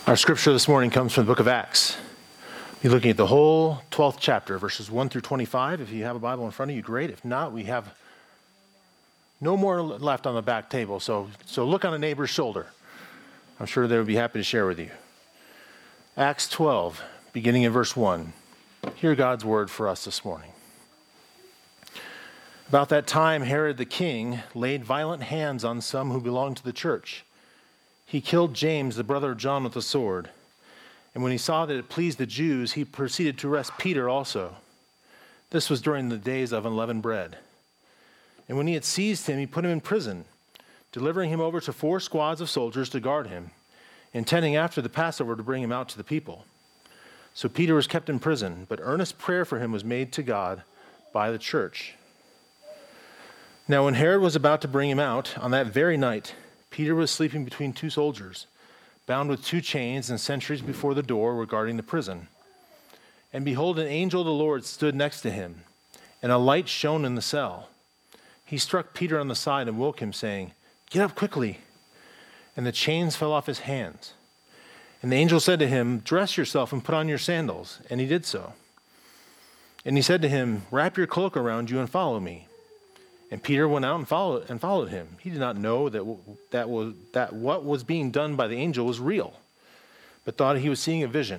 Our scripture this morning comes from the book of Acts. We're looking at the whole 12th chapter, verses 1 through 25. If you have a Bible in front of you, great. If not, we have no more left on the back table. So look on a neighbor's shoulder. I'm sure they would be happy to share with you. Acts 12, beginning in verse 1. Hear God's word for us this morning. About that time, Herod the king laid violent hands on some who belonged to the church. He killed James, the brother of John, with a sword. And when he saw that it pleased the Jews, he proceeded to arrest Peter also. This was during the days of unleavened bread. And when he had seized him, he put him in prison, delivering him over to 4 squads of soldiers to guard him, intending after the Passover to bring him out to the people. So Peter was kept in prison, but earnest prayer for him was made to God by the church. Now when Herod was about to bring him out, on that very night, Peter was sleeping between 2 soldiers, bound with 2 chains, and sentries before the door were guarding the prison. And behold, an angel of the Lord stood next to him, and a light shone in the cell. He struck Peter on the side and woke him, saying, "Get up quickly." And the chains fell off his hands. And the angel said to him, "Dress yourself and put on your sandals." And he did so. And he said to him, "Wrap your cloak around you and follow me." And Peter went out and followed him. He did not know that what was being done by the angel was real, but thought he was seeing a vision.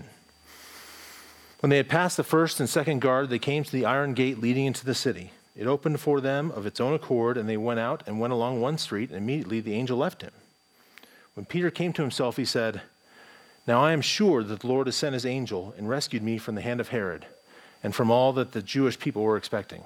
When they had passed the first and second guard, they came to the iron gate leading into the city. It opened for them of its own accord, and they went out and went along one street, and immediately the angel left him. When Peter came to himself, he said, "Now I am sure that the Lord has sent his angel and rescued me from the hand of Herod and from all that the Jewish people were expecting."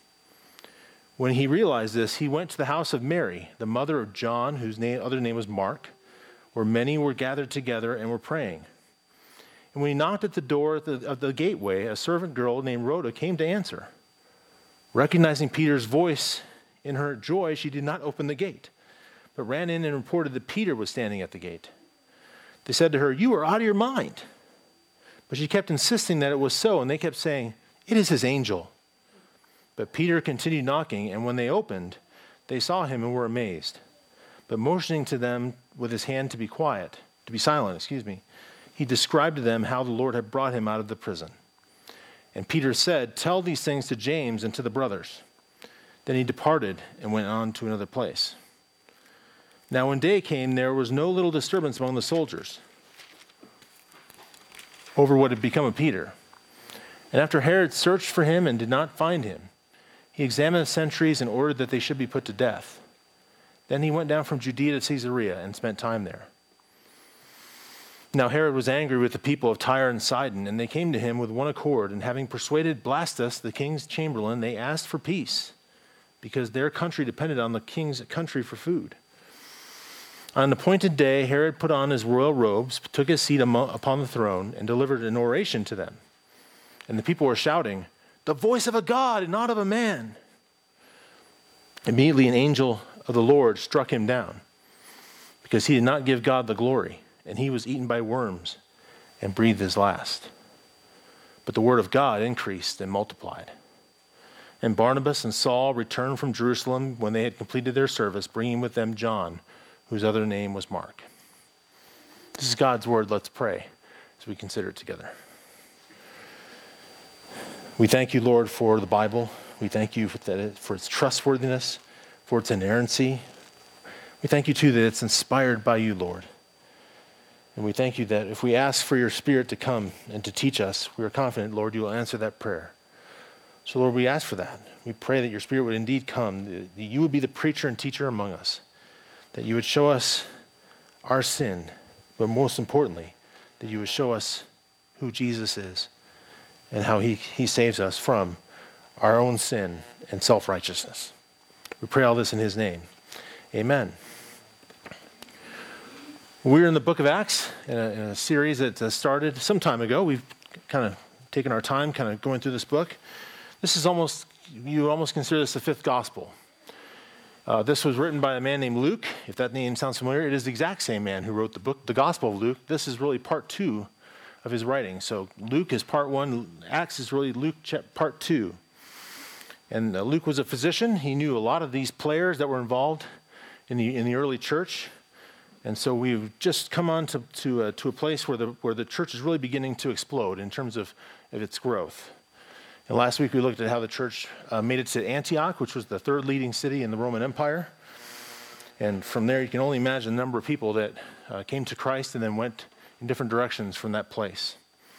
When he realized this, he went to the house of Mary, the mother of John, whose other name was Mark, where many were gathered together and were praying. And when he knocked at the door of the gateway, a servant girl named Rhoda came to answer. Recognizing Peter's voice, in her joy, she did not open the gate, but ran in and reported that Peter was standing at the gate. They said to her, "You are out of your mind." But she kept insisting that it was so, and they kept saying, "It is his angel." But Peter continued knocking, and when they opened, they saw him and were amazed. But motioning to them with his hand to be silent, he described to them how the Lord had brought him out of the prison. And Peter said, "Tell these things to James and to the brothers." Then he departed and went on to another place. Now when day came, there was no little disturbance among the soldiers over what had become of Peter. And after Herod searched for him and did not find him, he examined the sentries and ordered that they should be put to death. Then he went down from Judea to Caesarea and spent time there. Now Herod was angry with the people of Tyre and Sidon, and they came to him with one accord, and having persuaded Blastus, the king's chamberlain, they asked for peace, because their country depended on the king's country for food. On an appointed day, Herod put on his royal robes, took his seat upon the throne, and delivered an oration to them. And the people were shouting, "The voice of a God and not of a man." Immediately an angel of the Lord struck him down, because he did not give God the glory, and he was eaten by worms and breathed his last. But the word of God increased and multiplied. And Barnabas and Saul returned from Jerusalem when they had completed their service, bringing with them John, whose other name was Mark. This is God's word. Let's pray as we consider it together. We thank you, Lord, for the Bible. We thank you for its trustworthiness, for its inerrancy. We thank you, too, that it's inspired by you, Lord. And we thank you that if we ask for your Spirit to come and to teach us, we are confident, Lord, you will answer that prayer. So, Lord, we ask for that. We pray that your Spirit would indeed come, that you would be the preacher and teacher among us, that you would show us our sin, but most importantly, that you would show us who Jesus is and how he saves us from our own sin and self-righteousness. We pray all this in his name. Amen. We're in the book of Acts in a series that started some time ago. We've kind of taken our time kind of going through this book. This is you almost consider this the 5th gospel. This was written by a man named Luke. If that name sounds familiar, it is the exact same man who wrote the Gospel of Luke. This is really part 2 of his writing. So Luke is part 1. Acts is really Luke part 2. And Luke was a physician. He knew a lot of these players that were involved in the early church. And so we've just come on to a place where the church is really beginning to explode in terms of its growth. And last week we looked at how the church made it to Antioch, which was the third leading city in the Roman Empire. And from there you can only imagine the number of people that came to Christ and then went in different directions from that place.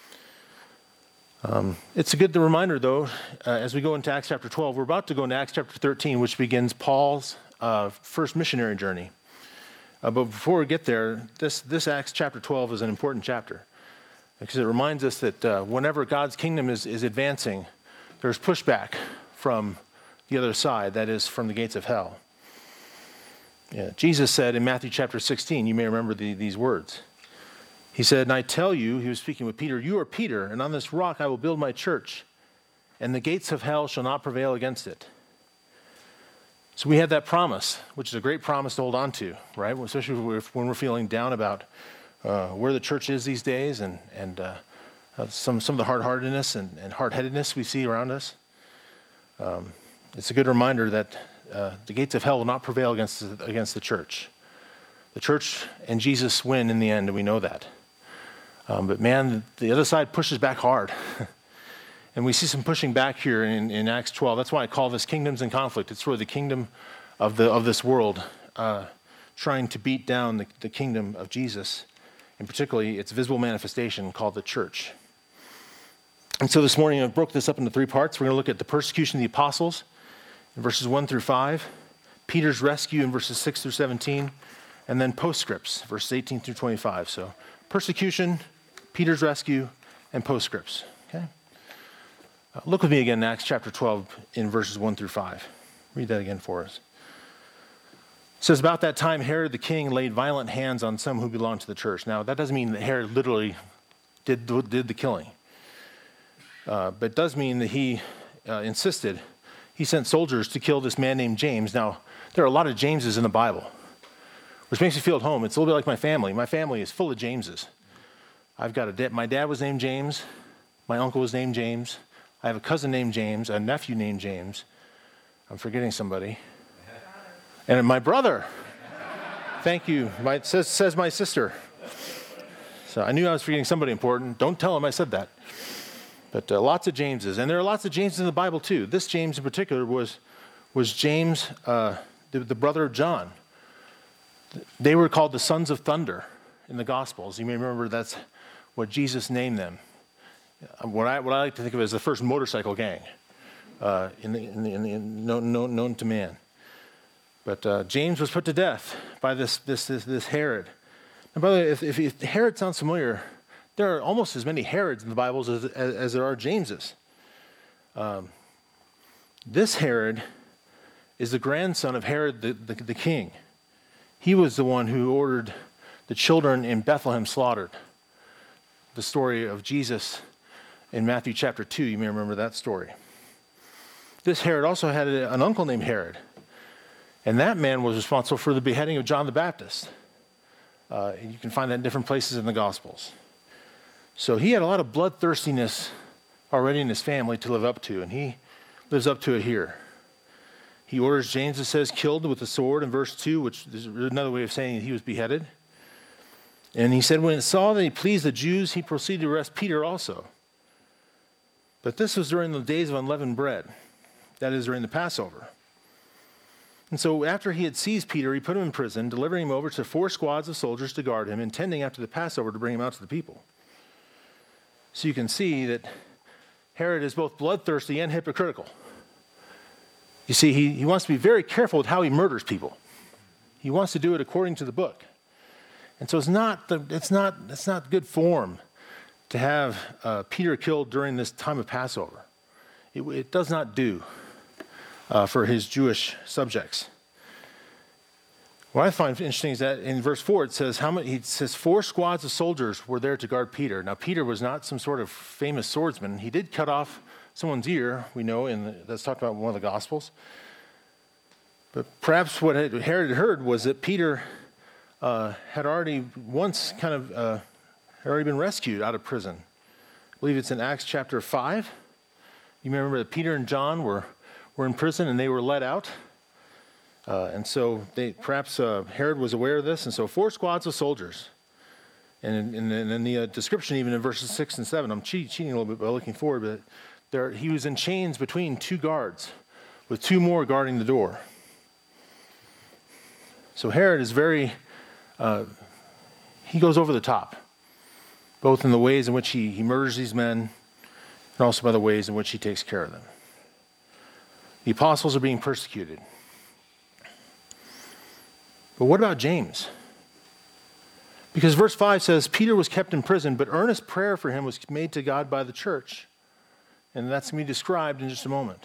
It's a good reminder, though, as we go into Acts chapter 12, we're about to go into Acts chapter 13, which begins Paul's first missionary journey. But before we get there, this Acts chapter 12 is an important chapter because it reminds us that whenever God's kingdom is advancing, there's pushback from the other side, that is, from the gates of hell. Yeah, Jesus said in Matthew chapter 16, you may remember these words. He said, and I tell you, he was speaking with Peter, you are Peter, and on this rock I will build my church, and the gates of hell shall not prevail against it. So we have that promise, which is a great promise to hold on to, right? Especially when we're feeling down about where the church is these days and some of the hard-heartedness and hard-headedness we see around us. It's a good reminder that the gates of hell will not prevail against the church. The church and Jesus win in the end, and we know that. But man, the other side pushes back hard. And we see some pushing back here in Acts 12. That's why I call this kingdoms in conflict. It's really the kingdom of this world trying to beat down the kingdom of Jesus, and particularly its visible manifestation called the church. And so this morning I broke this up into three parts. We're going to look at the persecution of the apostles in verses 1 through 5, Peter's rescue in verses 6 through 17, and then postscripts, verses 18 through 25. So persecution, Peter's rescue, and postscripts. Okay? Look with me again in Acts chapter 12 in verses 1 through 5. Read that again for us. It says, about that time Herod the king laid violent hands on some who belonged to the church. Now, that doesn't mean that Herod literally did the killing. But it does mean that he insisted. He sent soldiers to kill this man named James. Now, there are a lot of Jameses in the Bible, which makes me feel at home. It's a little bit like my family. My family is full of Jameses. I've got my dad was named James. My uncle was named James. I have a cousin named James, a nephew named James. I'm forgetting somebody. And my brother. Thank you. Says my sister. So I knew I was forgetting somebody important. Don't tell him I said that. But lots of Jameses. And there are lots of Jameses in the Bible too. This James in particular was James, the brother of John. They were called the sons of thunder in the Gospels. You may remember that's what Jesus named them. What I like to think of as the first motorcycle gang known to man. But James was put to death by this Herod. And by the way, if Herod sounds familiar, there are almost as many Herods in the Bibles as there are Jameses. This Herod is the grandson of Herod the king. He was the one who ordered the children in Bethlehem slaughtered. The story of Jesus in Matthew chapter 2, you may remember that story. This Herod also had an uncle named Herod. And that man was responsible for the beheading of John the Baptist. You can find that in different places in the Gospels. So he had a lot of bloodthirstiness already in his family to live up to, and he lives up to it here. He orders James, it says, killed with a sword in verse 2, which is another way of saying he was beheaded. And he said, when it saw that he pleased the Jews, he proceeded to arrest Peter also. But this was during the days of unleavened bread, that is, during the Passover. And so after he had seized Peter, he put him in prison, delivering him over to 4 squads of soldiers to guard him, intending after the Passover to bring him out to the people. So you can see that Herod is both bloodthirsty and hypocritical. You see, he wants to be very careful with how he murders people. He wants to do it according to the book. And so it's not good form to have Peter killed during this time of Passover. It does not do for his Jewish subjects. What I find interesting is that in verse 4 it says 4 squads of soldiers were there to guard Peter. Now Peter was not some sort of famous swordsman. He did cut off someone's ear, we know, that's talked about in one of the Gospels. But perhaps what Herod had heard was that Peter had already once had already been rescued out of prison. I believe it's in Acts chapter 5. You may remember that Peter and John were in prison and they were let out. And so perhaps Herod was aware of this, and so 4 squads of soldiers. And in the description, even in verses 6 and 7, I'm cheating a little bit by looking forward, but he was in chains between 2 guards, with 2 more guarding the door. So Herod is he goes over the top, both in the ways in which he murders these men, and also by the ways in which he takes care of them. The apostles are being persecuted. But what about James? Because verse 5 says, Peter was kept in prison, but earnest prayer for him was made to God by the church. And that's going to be described in just a moment.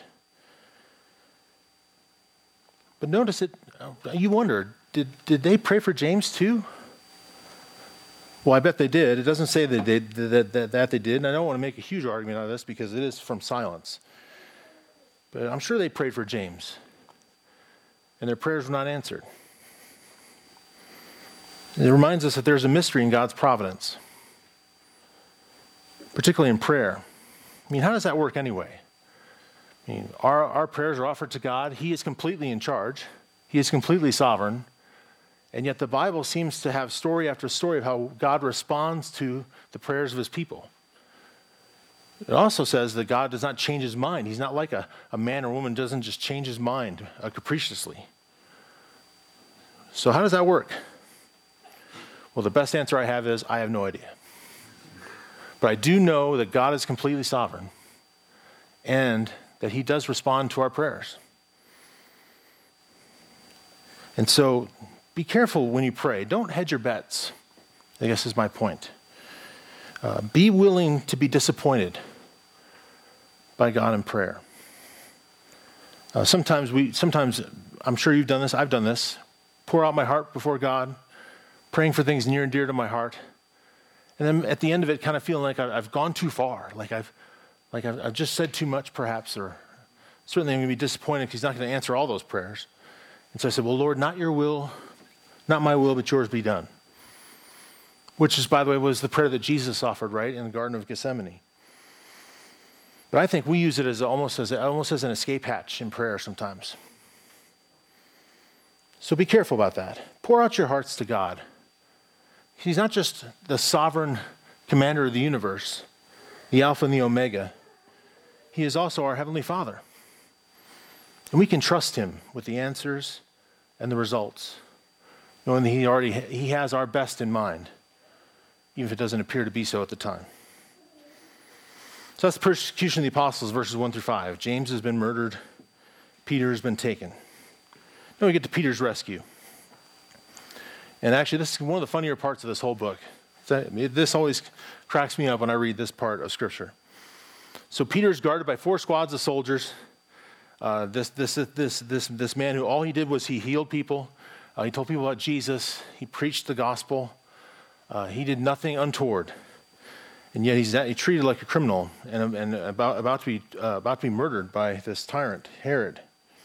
But notice it, you wonder, did they pray for James too? Well, I bet they did. It doesn't say that they did, and I don't want to make a huge argument out of this because it is from silence. But I'm sure they prayed for James, and their prayers were not answered. It reminds us that there's a mystery in God's providence, particularly in prayer. I mean, how does that work anyway? I mean, our prayers are offered to God. He is completely in charge. He is completely sovereign. And yet the Bible seems to have story after story of how God responds to the prayers of his people. It also says that God does not change his mind. He's not like a man or woman doesn't just change his mind capriciously. So how does that work? Well, the best answer I have is, I have no idea. But I do know that God is completely sovereign and that he does respond to our prayers. And so be careful when you pray. Don't hedge your bets, I guess is my point. Be willing to be disappointed by God in prayer. Sometimes I'm sure you've done this, I've done this, pour out my heart before God, praying for things near and dear to my heart. And then at the end of it, kind of feeling like I've gone too far, like I've just said too much perhaps, or certainly I'm going to be disappointed because he's not going to answer all those prayers. And so I said, well, Lord, not your will, not my will, but yours be done. Which is, by the way, was the prayer that Jesus offered, right, in the Garden of Gethsemane. But I think we use it as almost as an escape hatch in prayer sometimes. So be careful about that. Pour out your hearts to God. He's not just the sovereign commander of the universe, the Alpha and the Omega. He is also our Heavenly Father. And we can trust him with the answers and the results, knowing that he has our best in mind, even if it doesn't appear to be so at the time. So that's the persecution of the apostles, verses 1 through 5. James has been murdered. Peter has been taken. Then we get to Peter's rescue. And actually, this is one of the funnier parts of this whole book. This always cracks me up when I read this part of Scripture. So Peter is guarded by 4 squads of soldiers. This man who all he did was he healed people. He told people about Jesus. He preached the gospel. He did nothing untoward. And yet he's treated like a criminal and about to be murdered by this tyrant, Herod.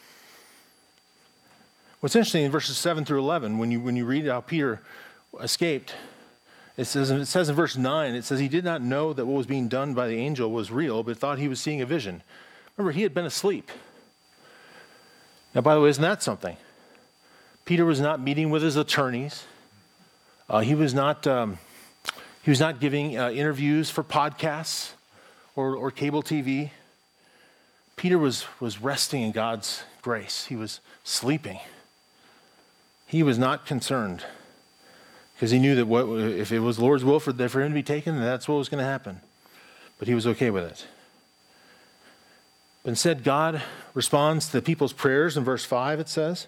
What's interesting in verses 7 through 11, when you read how Peter escaped, it says in verse 9, it says he did not know that what was being done by the angel was real, but thought he was seeing a vision. Remember, he had been asleep. Now, by the way, isn't that something? Peter was not meeting with his attorneys. He was not giving interviews for podcasts or cable TV. Peter was resting in God's grace. He was sleeping. He was not concerned because he knew that if it was the Lord's will for him to be taken, that's what was going to happen. But he was okay with it. But instead, God responds to the people's prayers in verse 5, it says.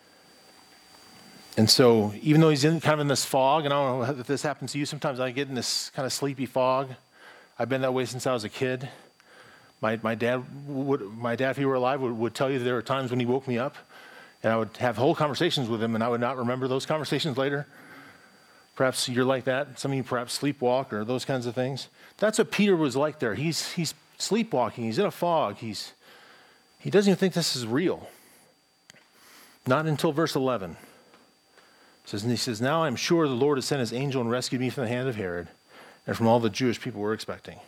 And so even though he's kind of in this fog, and I don't know if this happens to you, sometimes I get in this kind of sleepy fog. I've been that way since I was a kid. My dad, if he were alive, would tell you that there were times when he woke me up, and I would have whole conversations with him, and I would not remember those conversations later. Perhaps you're like that. Some of you perhaps sleepwalk or those kinds of things. That's what Peter was like there. He's sleepwalking. He's in a fog. He doesn't even think this is real. Not until verse 11. He says, now I'm sure the Lord has sent his angel and rescued me from the hand of Herod and from all the Jewish people were expecting.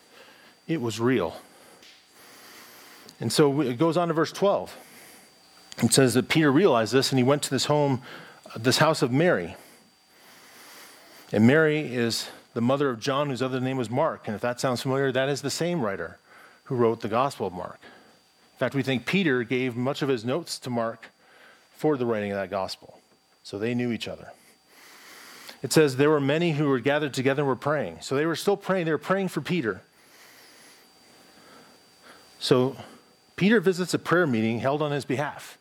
It was real. And so it goes on to verse 12. It says that Peter realized this, and he went to this house of Mary. And Mary is the mother of John, whose other name was Mark. And if that sounds familiar, that is the same writer who wrote the Gospel of Mark. In fact, we think Peter gave much of his notes to Mark for the writing of that gospel. So they knew each other. It says there were many who were gathered together and were praying. So they were still praying. They were praying for Peter. So Peter visits a prayer meeting held on his behalf.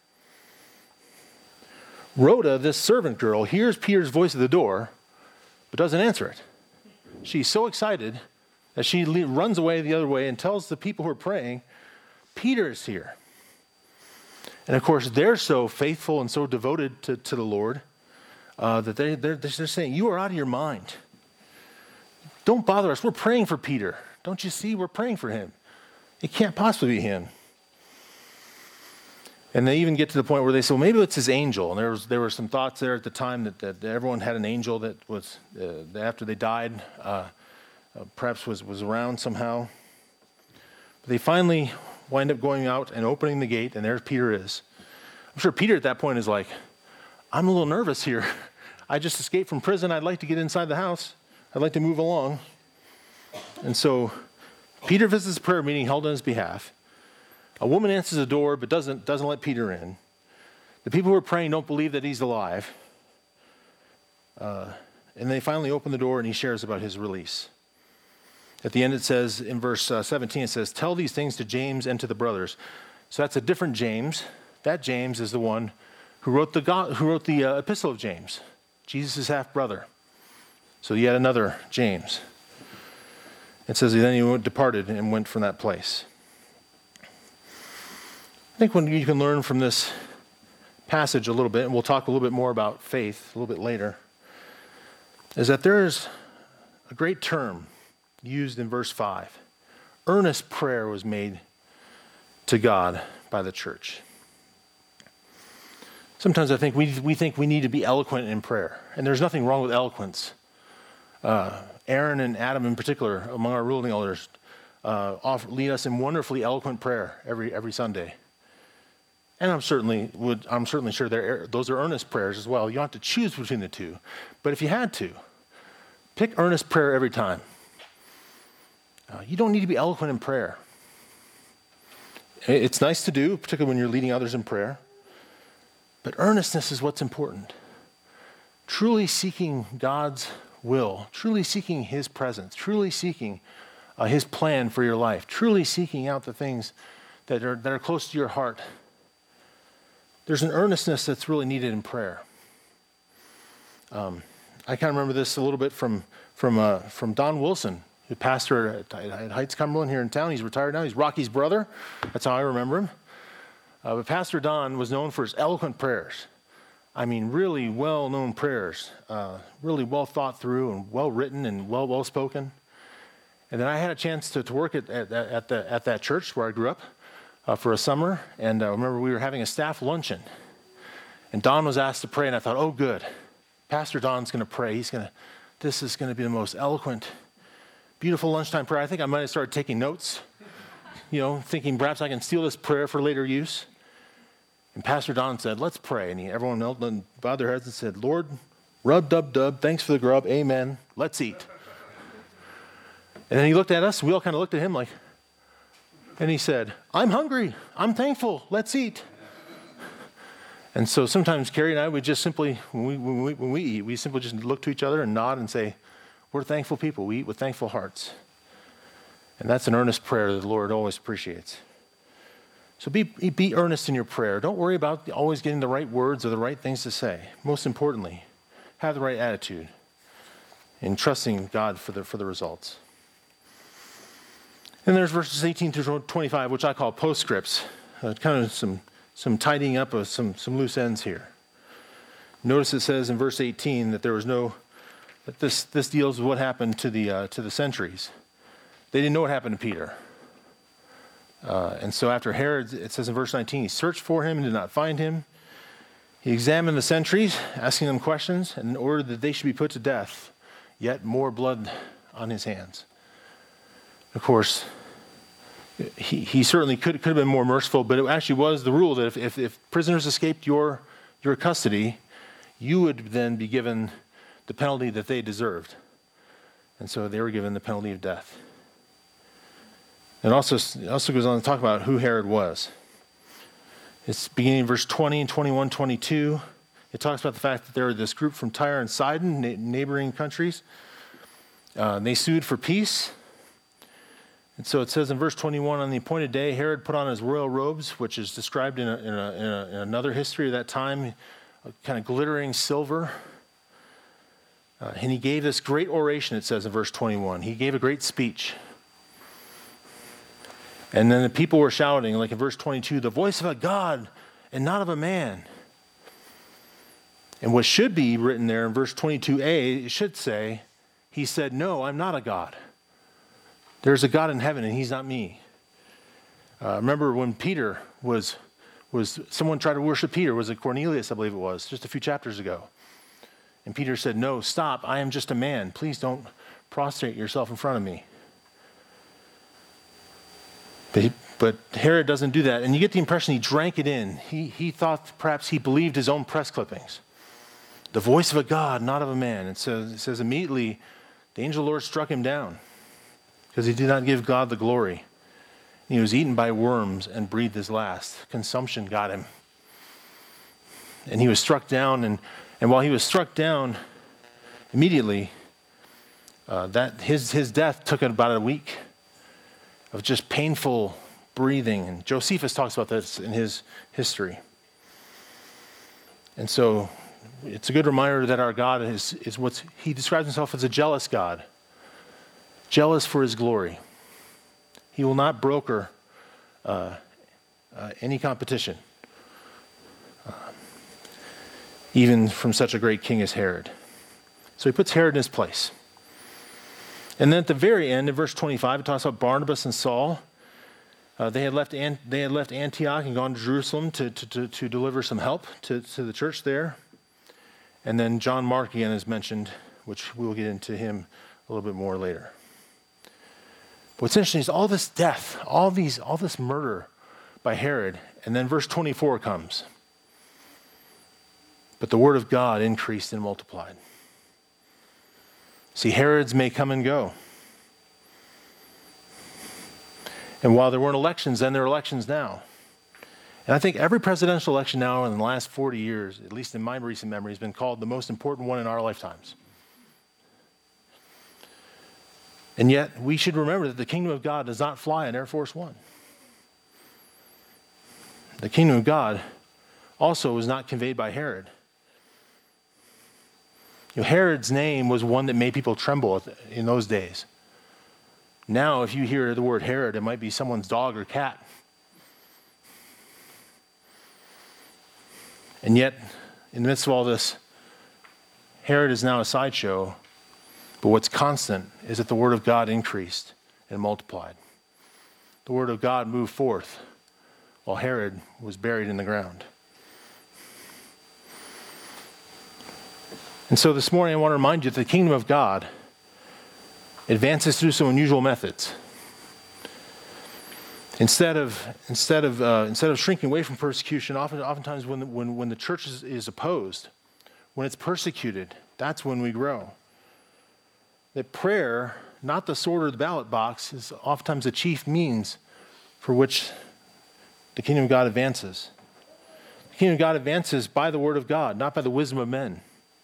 Rhoda, this servant girl, hears Peter's voice at the door, but doesn't answer it. She's so excited that she runs away the other way and tells the people who are praying, Peter is here. And of course, they're so faithful and so devoted to the Lord that they're saying, you are out of your mind. Don't bother us. We're praying for Peter. Don't you see? We're praying for him. It can't possibly be him. And they even get to the point where they say, well, maybe it's his angel. And there were some thoughts there at the time that everyone had an angel that was, after they died, perhaps was around somehow. But they finally wind up going out and opening the gate, and there Peter is. I'm sure Peter at that point is like, I'm a little nervous here. I just escaped from prison. I'd like to get inside the house. I'd like to move along. And so Peter visits a prayer meeting held on his behalf. A woman answers the door but doesn't let Peter in. The people who are praying don't believe that he's alive. And they finally open the door and he shares about his release. At the end it says, in verse 17, it says, tell these things to James and to the brothers. So that's a different James. That James is the one who wrote the epistle of James, Jesus' half-brother. So yet another James. It says, then he departed and went from that place. I think when you can learn from this passage a little bit, and we'll talk a little bit more about faith a little bit later, is that there is a great term used in verse 5. Earnest prayer was made to God by the church. Sometimes I think we think we need to be eloquent in prayer, and there's nothing wrong with eloquence. Aaron and Adam in particular, among our ruling elders, lead us in wonderfully eloquent prayer every Sunday. And I'm certainly sure those are earnest prayers as well. You don't have to choose between the two. But if you had to, pick earnest prayer every time. You don't need to be eloquent in prayer. It's nice to do, particularly when you're leading others in prayer. But earnestness is what's important. Truly seeking God's will, truly seeking his presence, truly seeking his plan for your life, truly seeking out the things that are close to your heart. There's an earnestness that's really needed in prayer. I kind of remember this a little bit from Don Wilson, who pastored at Heights Cumberland here in town. He's retired now. He's Rocky's brother. That's how I remember him. But Pastor Don was known for his eloquent prayers. I mean, really well-known prayers, really well thought through and well written and well spoken. And then I had a chance to work at that church where I grew up. For a summer, and I remember we were having a staff luncheon, and Don was asked to pray, and I thought, oh, good. Pastor Don's going to pray. This is going to be the most eloquent, beautiful lunchtime prayer. I think I might have started taking notes, thinking perhaps I can steal this prayer for later use. And Pastor Don said, let's pray. And everyone knelt and bowed their heads and said, Lord, rub-dub-dub, thanks for the grub, amen, let's eat. And then he looked at us, we all kind of looked at him like, and he said, I'm hungry, I'm thankful, let's eat. And so sometimes Carrie and I would just simply, when we eat, we simply just look to each other and nod and say, we're thankful people, we eat with thankful hearts. And that's an earnest prayer that the Lord always appreciates. So be earnest in your prayer. Don't worry about always getting the right words or the right things to say. Most importantly, have the right attitude in trusting God for the results. And there's verses 18 through 25, which I call postscripts, kind of some tidying up of some loose ends here. Notice it says in verse 18 that that this deals with what happened to the centuries. They didn't know what happened to Peter. And so after Herod, it says in verse 19, he searched for him and did not find him. He examined the sentries, asking them questions, and ordered that they should be put to death, yet more blood on his hands. Of course, he certainly could have been more merciful, but it actually was the rule that if prisoners escaped your custody, you would then be given the penalty that they deserved. And so they were given the penalty of death. It also goes on to talk about who Herod was. It's beginning in verse 20 and 21, 22. It talks about the fact that there were this group from Tyre and Sidon, neighboring countries. They sued for peace. And so it says in verse 21, on the appointed day, Herod put on his royal robes, which is described in another history of that time, kind of glittering silver. And he gave this great oration, it says in verse 21. He gave a great speech. And then the people were shouting, like in verse 22, the voice of a God and not of a man. And what should be written there in verse 22a, it should say, he said, no, I'm not a God. There's a God in heaven and he's not me. Remember when Peter was someone tried to worship Peter, was it Cornelius, I believe it was, just a few chapters ago. And Peter said, no, stop, I am just a man. Please don't prostrate yourself in front of me. But Herod doesn't do that. And you get the impression he drank it in. He thought perhaps he believed his own press clippings. The voice of a God, not of a man. And so it says immediately the angel of the Lord struck him down because he did not give God the glory. He was eaten by worms and breathed his last. Consumption got him. And he was struck down. And while he was struck down, immediately, that his death took about a week of just painful breathing. And Josephus talks about this in his history. And so it's a good reminder that our God is he describes himself as a jealous God, jealous for his glory. He will not broker any competition, even from such a great king as Herod. So he puts Herod in his place. And then at the very end, in verse 25, it talks about Barnabas and Saul. They had left Antioch and gone to Jerusalem to deliver some help to the church there. And then John Mark again is mentioned, which we'll get into him a little bit more later. What's interesting is all this death, all this murder by Herod, and then verse 24 comes. But the word of God increased and multiplied. See, Herods may come and go. And while there weren't elections then, there are elections now. And I think every presidential election now in the last 40 years, at least in my recent memory, has been called the most important one in our lifetimes. And yet, we should remember that the kingdom of God does not fly on Air Force One. The kingdom of God also was not conveyed by Herod. Herod's name was one that made people tremble in those days. Now, if you hear the word Herod, it might be someone's dog or cat. And yet, in the midst of all this, Herod is now a sideshow. But what's constant is that the word of God increased and multiplied. The word of God moved forth while Herod was buried in the ground. And so this morning I want to remind you that the kingdom of God advances through some unusual methods. Instead of shrinking away from persecution, oftentimes when the church is opposed, when it's persecuted, that's when we grow. That prayer, not the sword or the ballot box, is oftentimes the chief means for which the kingdom of God advances. The kingdom of God advances by the word of God, not by the wisdom of men.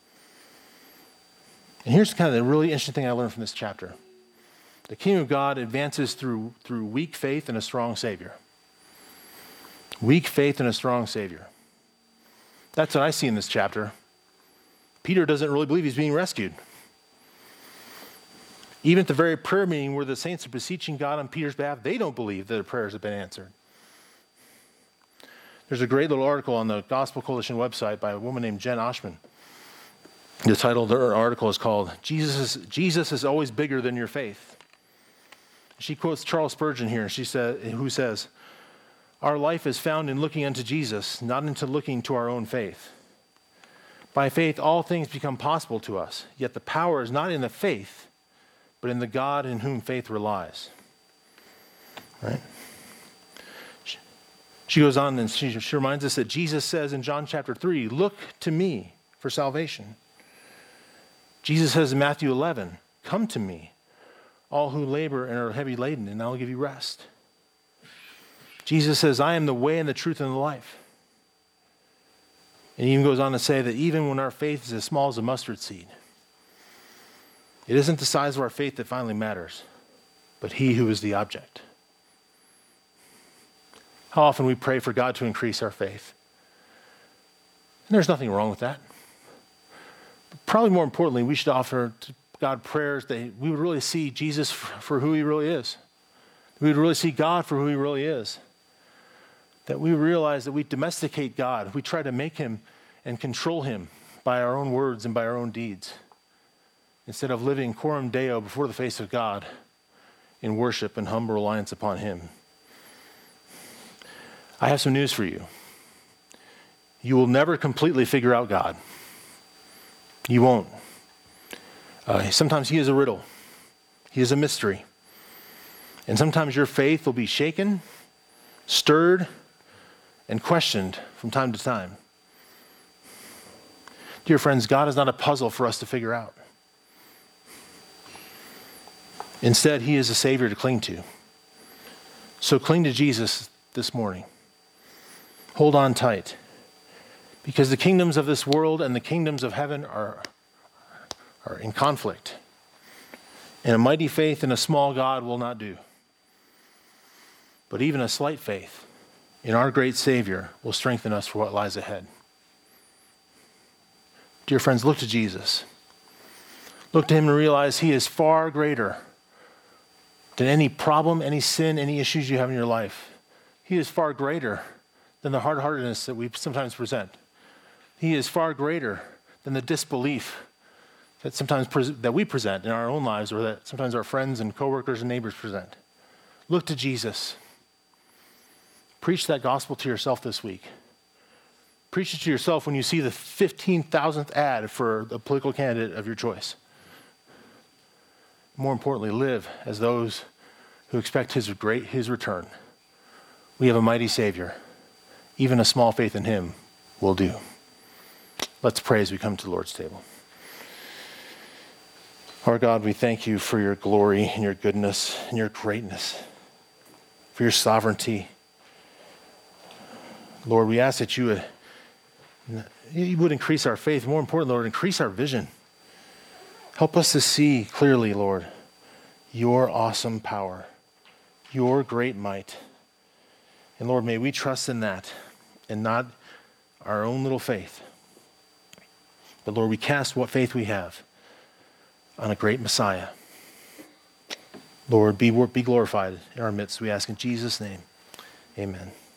And here's kind of the really interesting thing I learned from this chapter. The kingdom of God advances through weak faith and a strong Savior. Weak faith and a strong Savior. That's what I see in this chapter. Peter doesn't really believe he's being rescued. Even at the very prayer meeting where the saints are beseeching God on Peter's behalf, they don't believe that their prayers have been answered. There's a great little article on the Gospel Coalition website by a woman named Jen Oshman. The title of her article is called, Jesus is always bigger than your faith. She quotes Charles Spurgeon here, who says, our life is found in looking unto Jesus, not into looking to our own faith. By faith, all things become possible to us, yet the power is not in the faith, but in the God in whom faith relies. Right? She goes on and she reminds us that Jesus says in John chapter 3, look to me for salvation. Jesus says in Matthew 11, come to me, all who labor and are heavy laden, and I'll give you rest. Jesus says, I am the way and the truth and the life. And he even goes on to say that even when our faith is as small as a mustard seed, it isn't the size of our faith that finally matters, but he who is the object. How often we pray for God to increase our faith. And there's nothing wrong with that. But probably more importantly, we should offer to God prayers that we would really see Jesus for who he really is. We would really see God for who he really is. That we realize that we domesticate God. We try to make him and control him by our own words and by our own deeds, instead of living coram Deo before the face of God in worship and humble reliance upon him. I have some news for you. You will never completely figure out God. You won't. Sometimes he is a riddle. He is a mystery. And sometimes your faith will be shaken, stirred, and questioned from time to time. Dear friends, God is not a puzzle for us to figure out. Instead, he is a Savior to cling to. So cling to Jesus this morning. Hold on tight, because the kingdoms of this world and the kingdoms of heaven are in conflict. And a mighty faith in a small God will not do. But even a slight faith in our great Savior will strengthen us for what lies ahead. Dear friends, look to Jesus. Look to him and realize he is far greater than any problem, any sin, any issues you have in your life. He is far greater than the hard-heartedness that we sometimes present. He is far greater than the disbelief that sometimes that we present in our own lives, or that sometimes our friends and coworkers and neighbors present. Look to Jesus. Preach that gospel to yourself this week. Preach it to yourself when you see the 15,000th ad for the political candidate of your choice. More importantly, live as those who expect his return. We have a mighty Savior. Even a small faith in him will do. Let's pray as we come to the Lord's table. Our God, we thank you for your glory and your goodness and your greatness, for your sovereignty. Lord, we ask that you would increase our faith. More importantly, Lord, increase our vision. Help us to see clearly, Lord, your awesome power, your great might. And Lord, may we trust in that and not our own little faith. But Lord, we cast what faith we have on a great Messiah. Lord, be glorified in our midst. We ask in Jesus' name. Amen.